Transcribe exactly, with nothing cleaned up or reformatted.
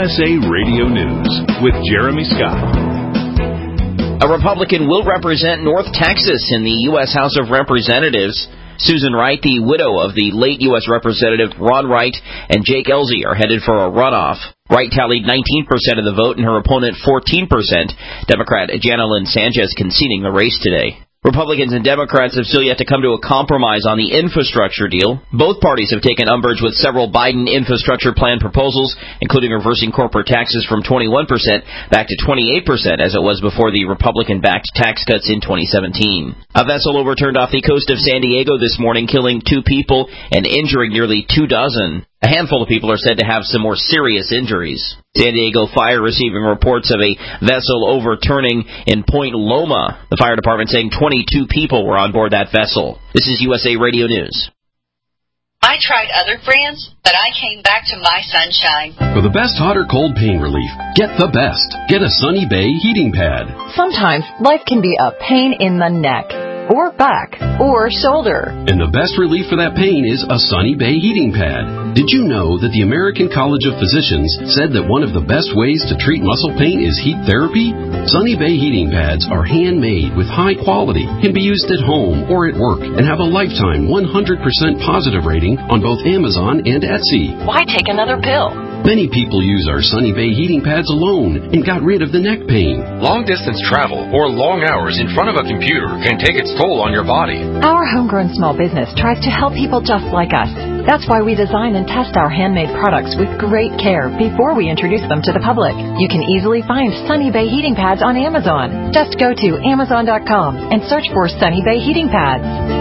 S A Radio News with Jeremy Scott. A Republican will represent North Texas in the U S House of Representatives. Susan Wright, the widow of the late U S Representative Ron Wright, and Jake Ellzey are headed for a runoff. Wright tallied nineteen percent of the vote and her opponent fourteen percent. Democrat Janelyn Sanchez conceding the race today. Republicans and Democrats have still yet to come to a compromise on the infrastructure deal. Both parties have taken umbrage with several Biden infrastructure plan proposals, including reversing corporate taxes from twenty-one percent back to twenty-eight percent as it was before the Republican-backed tax cuts in twenty seventeen. A vessel overturned off the coast of San Diego this morning, killing two people and injuring nearly two dozen. A handful of people are said to have some more serious injuries. San Diego Fire receiving reports of a vessel overturning in Point Loma. The fire department saying twenty-two people were on board that vessel. This is U S A Radio News. I tried other brands, but I came back to My Sunshine. For the best hot or cold pain relief, get the best. Get a Sunny Bay heating pad. Sometimes life can be a pain in the neck, or back, or shoulder. And the best relief for that pain is a Sunny Bay heating pad. Did you know that the American College of Physicians said that one of the best ways to treat muscle pain is heat therapy? Sunny Bay heating pads are handmade with high quality, can be used at home or at work, and have a lifetime one hundred percent positive rating on both Amazon and Etsy. Why take another pill? Many people use our Sunny Bay heating pads alone and got rid of the neck pain. Long-distance travel or long hours in front of a computer can take its toll on your body. Our homegrown small business tries to help people just like us. That's why we design and test our handmade products with great care before we introduce them to the public. You can easily find Sunny Bay heating pads on Amazon. Just go to Amazon dot com and search for Sunny Bay heating pads.